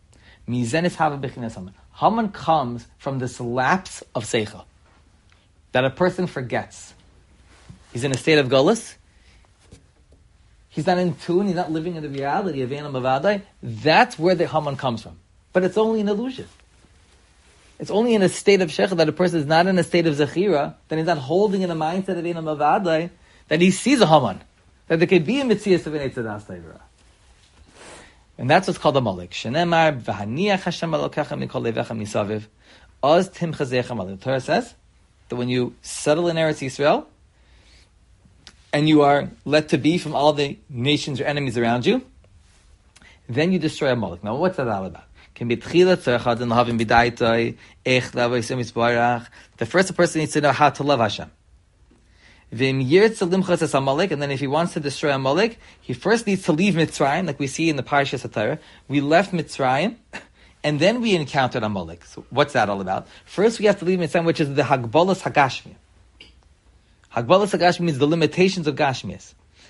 Haman comes from this lapse of seicha that a person forgets. He's in a state of golus. He's not in tune. He's not living in the reality of Einam Mevadai. That's where the Haman comes from. But it's only an illusion. It's only in a state of shecha that a person is not in a state of zechira, that he's not holding in a mindset of Einam Mevadai, that he sees a Haman, that there could be a mitzvah of an Eitz Hadas Taivra. And that's what's called a malik. Shenemar v'haniach Hashem alokecha mikol levecha misaviv, oz timchazecha malik. The Torah says that when you settle in Eretz Yisrael, and you are let to be from all the nations or enemies around you, then you destroy Amalek. Now, what's that all about? The first person needs to know how to love Hashem. And then if he wants to destroy Amalek, he first needs to leave Mitzrayim, like we see in the Parashas HaTorah. We left Mitzrayim, and then we encountered Amalek. So what's that all about? First we have to leave Mitzrayim, which is the Hagbalas Hagashmi. Hagbalas Hagashmi means the limitations of Gashmias.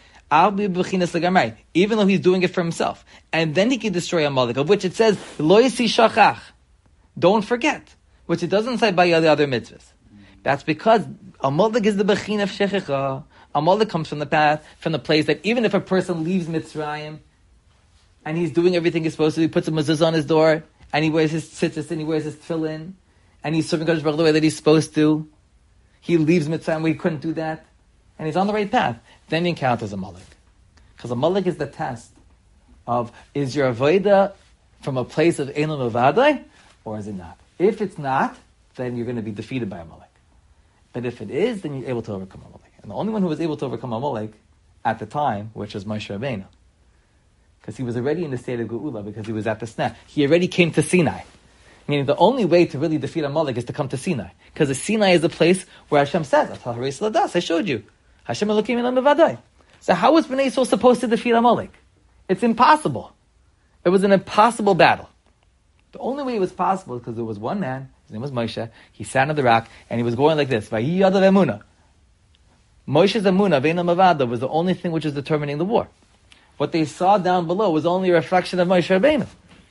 Even though he's doing it for himself. And then he can destroy Amalek, of which it says, Lo yisi shachach. Don't forget. Which it doesn't say by the other mitzvahs. That's because Amalek is the Bechin of Shechicha. Amalek comes from the path, from the place that even if a person leaves Mitzrayim, and he's doing everything he's supposed to do, he puts a mezuzah on his door, and he wears his tzitzis, and he wears his tefillin, and he's serving Kodesh Baruch Hu the way that he's supposed to. He leaves Mitzrayim where he couldn't do that, and he's on the right path. Then he encounters Amalek. Because Amalek is the test of, is your avodah from a place of Eilam Avadai, or is it not? If it's not, then you're going to be defeated by Amalek. But if it is, then you're able to overcome Amalek. And the only one who was able to overcome Amalek at the time, which was Moshe Rabbeinu. Because he was already in the state of Geula, because he was at the snap. He already came to Sinai. Meaning the only way to really defeat Amalek is to come to Sinai. Because the Sinai is the place where Hashem says, I showed you. Hashem Elokim Elam Bevadai. So how was Bnei Yisrael supposed to defeat Amalek? It's impossible. It was an impossible battle. The only way it was possible is because there was one man, his name was Moshe, he sat on the rock, and he was going like this, Vayi Yadav Emunah. Moshe's Emunah, Veinam Avada, was the only thing which was determining the war. What they saw down below was only a reflection of Moshe Rabbeinu.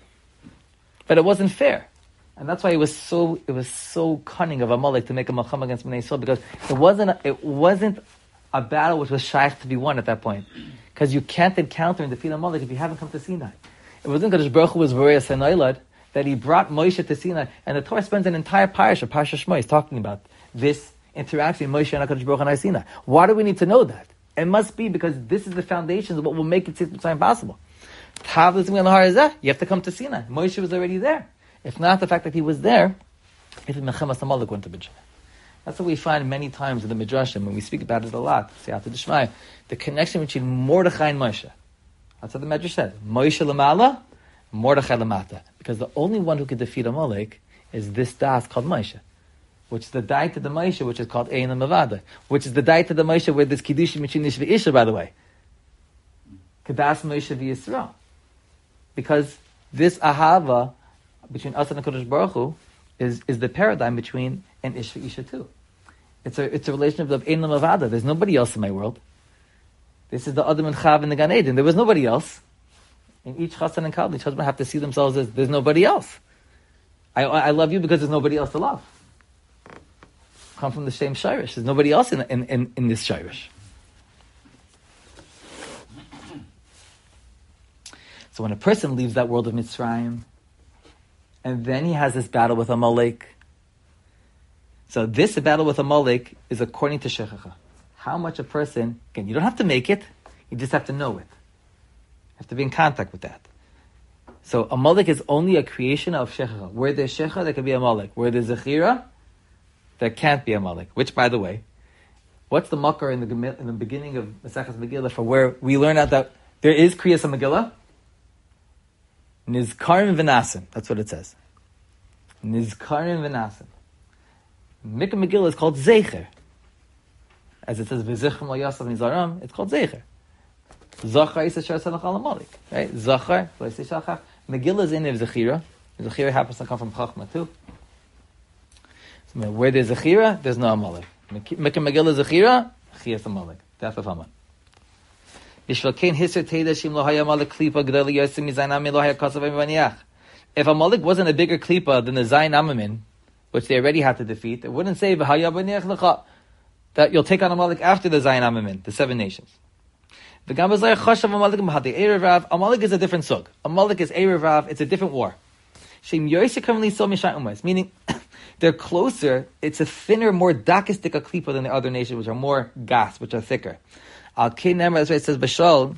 But it wasn't fair. And that's why it was so cunning of Amalek to make a Malcham against Bnei Yisrael, because it wasn't a battle which was shaykh to be won at that point. Because you can't encounter and defeat Amalek if you haven't come to Sinai. It wasn't Kadosh Baruch Hu was Vorei Senoilad that he brought Moshe to Sinai, and the Torah spends an entire parasha Shmos, talking about this interaction Moshe and HaKadosh Baruch Hu and Sinai. Why do we need to know that? It must be because this is the foundations of what will make it possible. You have to come to Sinai. Moshe was already there. If not the fact that he was there, if Mechemas Amalek wouldn't have been. That's what we find many times in the Midrashim, when we speak about it a lot, Siyata D'Shmaya, the connection between Mordechai and Moshe. That's what the Midrash said. Moshe Lamala, Mordechai Lamata. Because the only one who could defeat Amalek is this das called Moshe, which is the dai to the Moshe, which is called Ein Mavada, which is the dai to the Moshe where there's Kiddushin between Ish v'Isha, by the way. Kedas Moshe v'Yisrael. Because this Ahava between us and the Kodesh Baruch Hu is the paradigm between an Ish v'Isha too. It's a relationship of Ein Mavada. There's nobody else in my world. This is the Adam and Chav in the Gan Eden. There was nobody else. In each chassan and kal, each husband have to see themselves as there's nobody else. I love you because there's nobody else to love. Come from the same shirish. There's nobody else in this shirish. So when a person leaves that world of Mitzrayim, and then he has this battle with Amalek. So this battle with Amalek is according to Shechicha. How much a person, again, you don't have to make it, you just have to know it. You have to be in contact with that. So Amalek is only a creation of Shechicha. Where there's Shechicha, there can be Amalek. Where there's Zechira, there can't be Amalek. Which, by the way, what's the makar in the beginning of Maseches Megillah for where we learn out that there is Kriyas Megillah? Nizkarim v'nasim. That's what it says. Nizkarim v'nasim. Mikra Megillah is called Zecher. As it says, V'zichrim lo yasav nizaram, it's called Zecher. Zachar is a shar salach al Amalek. Right? Zachar, Megillah is in there, Zechira. Zechira happens to come from Chachma too. So where there's Zechira, there's no Amalek. Mikra Megillah Zechira, Chiyas Amalek. Death of Haman. If Amalek wasn't a bigger klipa than the Zayin Amamin, which they already had to defeat, it wouldn't say that you'll take on Amalek after the Zayin Amamin, the 7 nations. Amalek is a different sug. Amalek is Erev Rav, it's a different war. Meaning, they're closer, it's a thinner, more dakistic klipa than the other nations, which are more gas, which are thicker. Al-Kin Nemar, that's why it says, Bashal,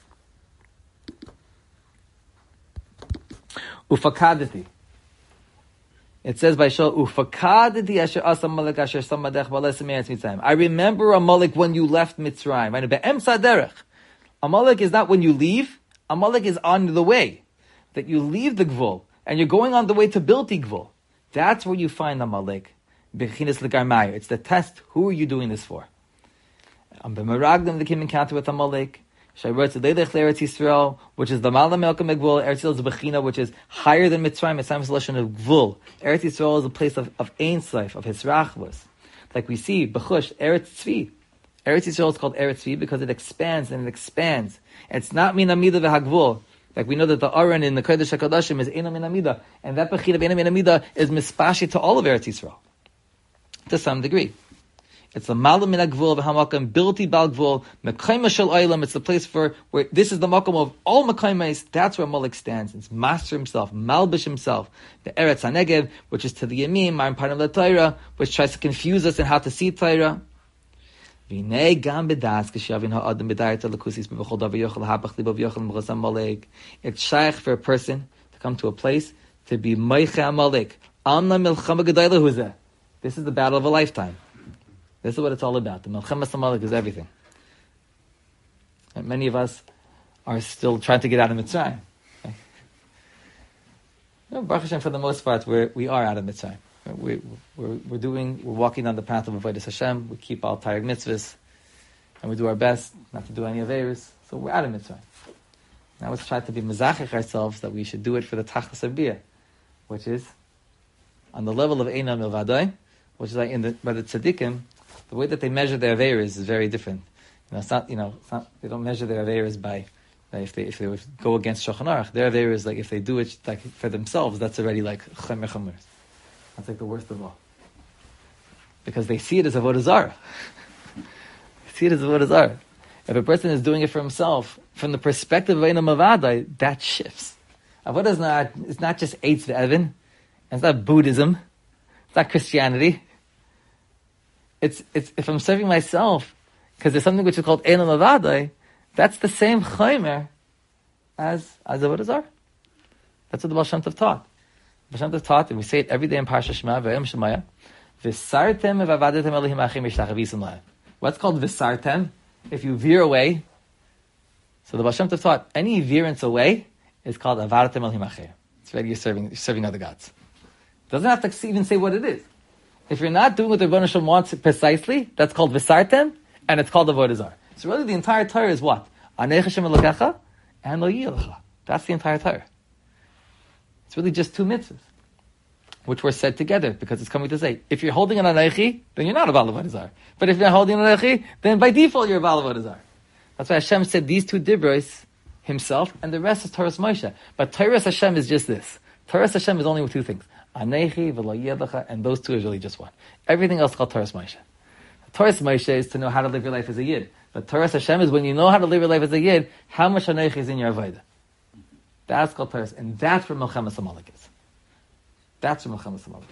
Ufakadati. It says by Shal, Ufakadati asher asa Amalek asher samadech b'alesem eretz Mitzrayim. I remember Amalek when you left Mitzrayim. Be'emsa derech. Amalek is not when you leave. Amalek is on the way. That you leave the Gvul, and you're going on the way to Bilti Gvul. That's where you find Amalek. Bechinas L'Garmaya. It's the test. Who are you doing this for? B'meragdim, they came encounter with Amalek. Shayrot Zedelech Eretz Yisrael, which is the Mala Melka Megvul. Eretz Yisrael is Bechina, which is higher than Mitzrayim. Mitzrayim is a lesson of Gvul. Eretz Yisrael is a place of Ein Sof, of Hisrachvus. Like we see, Bechush, Eretz Tzvi. Eretz Yisrael is called Eretz Tzvi because it expands and it expands. And it's not Min Amida v'Hagvul. Like we know that the Aron in the Kodesh HaKadoshim is Eina Min Amida. And that Bechina of Eina Min Amida is Mispashi to all of Eretz Yisrael. To some degree. It's the Malam Min HaGvul v'Hamakam, Bilti Bal Gvul, Mekayma Shel Olam. It's the place where this is the Makom of all Mekaymas. That's where Amalek stands. It's master himself, Malbish himself. The Eretz HaNegev, which is to the Yamim, Ma'im Parnam LaTorah, which tries to confuse us in how to see Torah. V'nei gam b'das k'shavin ha'adam b'dayat ha'lakusis b'v'chol davar yochel ha'bach libo v'yochel m'chaz Amalek. It's shaykh for a person to come to a place to be Meicha Amalek. Amna milchama gedayla huzeh. This is the battle of a lifetime. This is what it's all about. The Melchemes Amalek is everything. And many of us are still trying to get out of Mitzrayim. Okay? Baruch Hashem, for the most part, we are out of Mitzrayim. We're walking on the path of Avodas Hashem. We keep all Taryag mitzvahs, and we do our best not to do any Averos. So we're out of Mitzrayim. Now let's try to be mezachich ourselves that we should do it for the Tachlis Abiyah, which is on the level of Eina Milvadai, which is like by the tzaddikim. The way that they measure their Averos is very different. It's not, they don't measure their Averos by if they would go against Shulchan Aruch. Their Averos is like if they do it like for themselves, that's already like Chomer Chomer. That's like the worst of all. Because they see it as Avodah Zarah. They see it as Avodah Zarah. If a person is doing it for himself, from the perspective of Eina Mavadai, that shifts. Avodah it's not just Eitz V'Evin. It's not Buddhism. It's not Christianity. It's if I'm serving myself, because there's something which is called Eina Mavadai, that's the same Chomer as Avodah Zarah. That's what the Baal Shem Tov taught. The Baal Shem Tov taught, and we say it every day in Parsha Shema, V'yom Shemaya, V'sartem v'avadetem Elohim achim yishtachavisen lahem. What's called V'sartem? If you veer away. So the Baal Shem Tov taught, any veerance away is called Avadetem Elohim achim. It's already you're serving other gods. Doesn't have to even say what it is. If you're not doing what the Rebbeinu Shalom wants precisely, that's called V'sartem, and it's called Avodah Zarah. So really the entire Torah is what? Anei Hashem Elokecha and Lo Yilecha. That's the entire Torah. It's really just two mitzvahs, which were said together, because it's coming to say, if you're holding an Aneichi, then you're not a Baal Avodah Zarah. But if you're not holding an Aneichi, then by default you're a Baal Avodah Zarah. That's why Hashem said these two dibros, himself, and the rest is Torah's Moshe. But Torah's Hashem is just this. Torah's Hashem is only with two things. Aneichi v'lo yedacha, and those two is really just one. Everything else is called Torah's Moshe. Torah's Moshe is to know how to live your life as a Yid. But Torah's Hashem is when you know how to live your life as a Yid, how much Aneichi is in your Avodah. That's called Torah's, and that's where Melchemes Amalek is. That's where Melchemes Amalek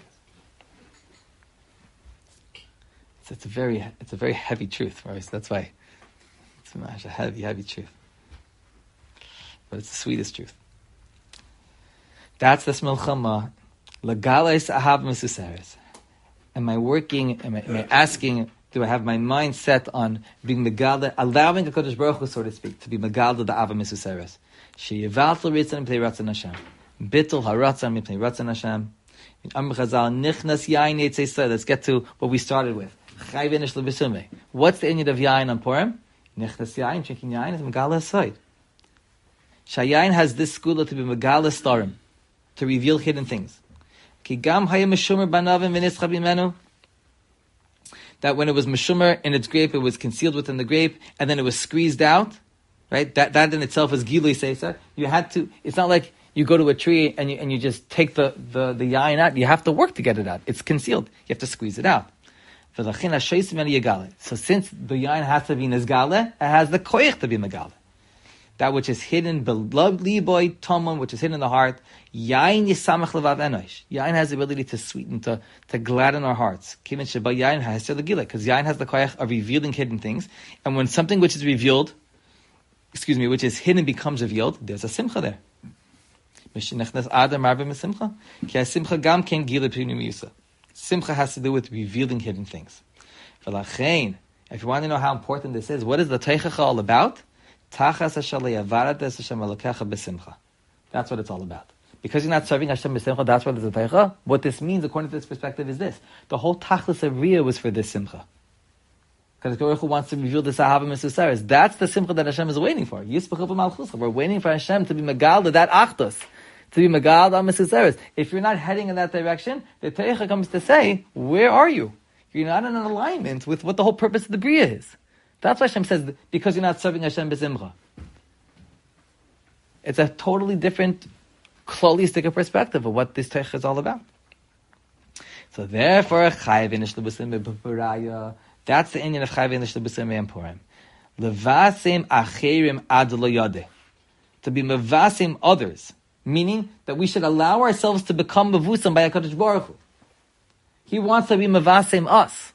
is. It's a very heavy truth, right? So that's why it's a heavy truth. But it's the sweetest truth. That's this Melchama. Legales ahav mesuseres. Am I asking, do I have my mind set on being Megala, allowing a Kodesh Baruch Hu, so to speak, to be Megala the Ava Mesuseres? Sheyivatl ritzan mipnei ratzon Hashem. Bittul haratzon mipnei ratzon Hashem. In Amr Chazal, nichnas yain yitzei. Let's get to what we started with. Chai v'inish lebesumei. What's the inyan of yain on Purim? Nichnas yain, drinking yain is Megala aside. Shayain has this skula to be Megala starim, to reveal hidden things. Ki gam hayam meshumer banavim v'nischab imenu. That when it was meshumer in its grape, it was concealed within the grape, and then it was squeezed out. Right? That in itself is gilui seisa. You had to. It's not like you go to a tree and you just take the yain out. You have to work to get it out. It's concealed. You have to squeeze it out. So since the yain has to be nizgale, it has the koich to be megale. That which is hidden below liboy tomon, which is hidden in the heart. Yain yisamach levav enosh. Yain has the ability to sweeten, to gladden our hearts. Kivin sheba yain has the gila, because yain has the koich of revealing hidden things. And when something which is revealed, which is hidden becomes revealed, there's a simcha there. Simcha has to do with revealing hidden things. If you want to know how important this is, what is the teichacha all about? Tachas Hashalei Avarades Hashem Elokecha B'Simcha. That's what it's all about. Because you're not serving Hashem B'Simcha, that's why there's a Teicha. What this means, according to this perspective, is this. The whole Tachlis of Riyah was for this Simcha. Because Baruch Hu wants to reveal this Ahava Mesusaris. That's the Simcha that Hashem is waiting for. Yispachu B'Malchusa. We're waiting for Hashem to be Megal, that Achdus. To be Megal on Mesusaris. If you're not heading in that direction, the Teicha comes to say, where are you? You're not in an alignment with what the whole purpose of the Bria is. That's why Hashem says, because you're not serving Hashem B'Simcha. It's a totally different, holistic perspective of what this Teicha is all about. So therefore, Chayav Inish L'B'Simcha B'Paraya. That's the Inyan of Chayav Inish L'B'Simcha and Purim. Levasim Acherim Ad Lo Yodeh. To be mevasim others. Meaning that we should allow ourselves to become mevusam by HaKadosh Baruch Hu. He wants to be mevasim us.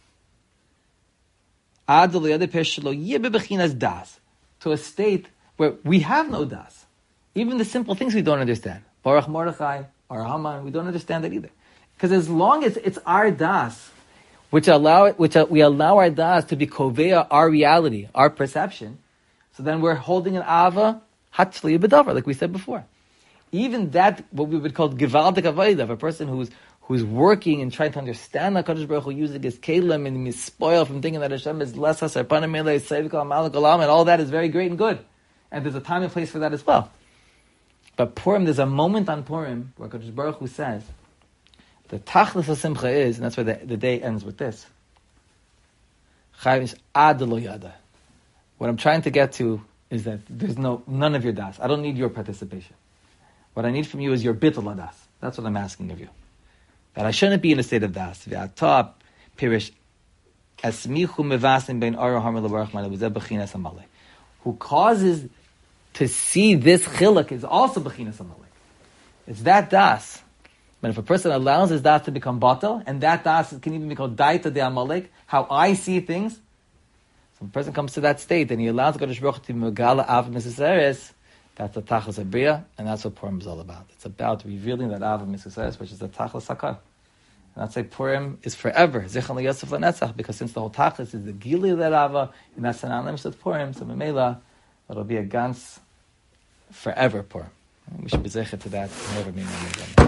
To a state where we have no das. Even the simple things we don't understand. Baruch Mordechai, or Haman, we don't understand that either. Because as long as it's our das, we allow our das to be kovea, our reality, our perception, so then we're holding an ava hatzliya b'davar, like we said before. Even that, what we would call givaldik avodah, of a person who's working and trying to understand HaKadosh Baruch Hu, using his kelim and his spoil from thinking that Hashem is less hasarpanim melei sevikal malak olam, and all that is very great and good. And there's a time and place for that as well. But Purim, there's a moment on Purim where HaKadosh Baruch Hu says, the tachlis of simcha is, and that's why the day ends with this. Chayav is ad lo yada. What I'm trying to get to is that there's none of your das. I don't need your participation. What I need from you is your bittul das. That's what I'm asking of you. That I shouldn't be in a state of das. V'atah pirish esmichu mevasim bein ara hamar levarach ma'ala v'zeh b'chinas hamalek. Who causes to see this chiluk is also b'chinas hamalek. It's that das. But if a person allows his das to become batal, and that das can even be called daita de amalek, how I see things, so if a person comes to that state and he allows Kadosh Baruch Hu to be megala av miseseres, that's the Tachlis Abriya, and that's what Purim is all about. It's about revealing that Av Mitzvah, which is the Tachlis Hakar. And that's why Purim is forever. Zichron Yosef Lanetzach, because since the whole Tachlis is the Gili of that Ava, and that's an Alim of Purim, so Memela, it'll be a Gans forever Purim. We should be zeichet to that. Never be